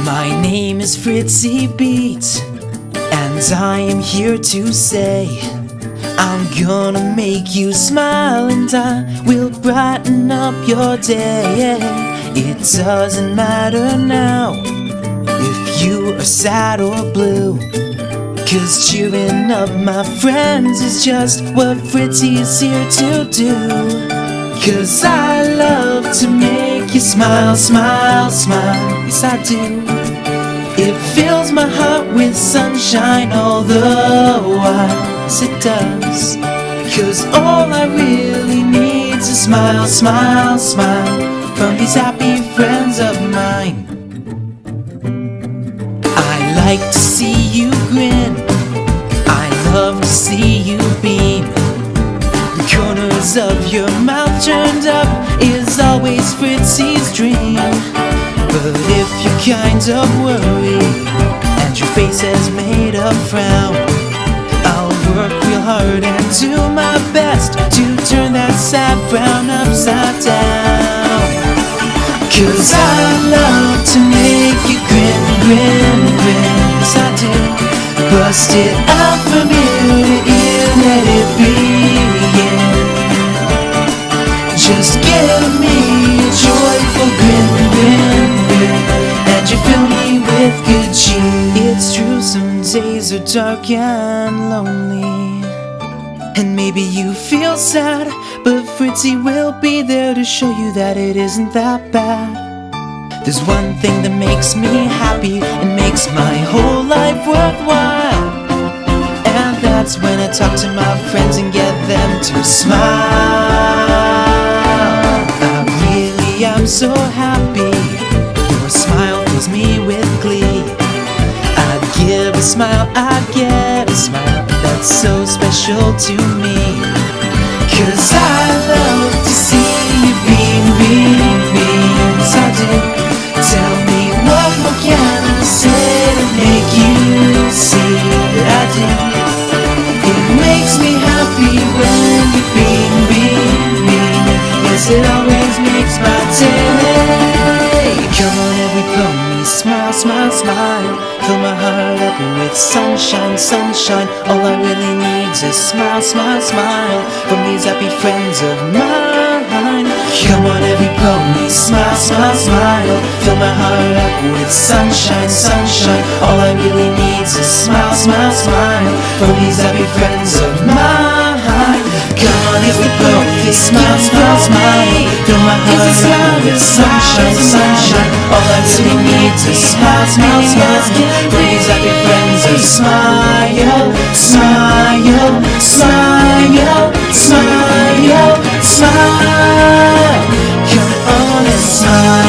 My name is Fritzy Beats, and I am here to say I'm gonna make you smile, and I will brighten up your day. It doesn't matter now if you are sad or blue, 'cause cheering up my friends is just what Fritzy is here to do. 'Cause I love to make you smile, smile, smile, yes I do. It fills my heart with sunshine all the while, yes it does. 'Cause all I really need is a smile, smile, smile from these happy friends of mine. I like to see you grin, I love to see you beam. The corners of your mouth turned up is always Fritzy's dream. But if you're kind of worried and your face has made a frown, I'll work real hard and do my best to turn that sad frown upside down. 'Cause I love to make you grin, grin, grin, yes I do. Bust it out from ear to ear, let it begin. Just give me a joyful grin, grin, grin, and you fill me with good cheer. It's true, some days are dark and lonely, and maybe you feel sad, but Fritzy will be there to show you that it isn't that bad. There's one thing that makes me happy and makes my whole life worthwhile, and that's when I talk to my friends and get them to smile. I'm so happy, your smile fills me with glee. I'd give a smile, I'd get a smile that's so special to me. 'Cause I love to see you beam, beam, beam, yes I do. Tell me what more can I say to make you see that I do. It makes me happy when you beam, beam, beam, yes it always makes my day. Come on everybody, smile, smile, smile. Fill my heart up with sunshine, sunshine. All I really need is smile, smile, smile from these happy friends of mine. Come on everybody, smile, smile, smile. Fill my heart up with sunshine, sunshine. All I really need is smile, smile, smile from these happy friends of mine. Come on everybody, smile, smile, smile. Fill my heart up with sunshine, sunshine. All I really need is smile, smile, smile for these happy friends of smile, smile, smile, smile, smile. Come on and smile.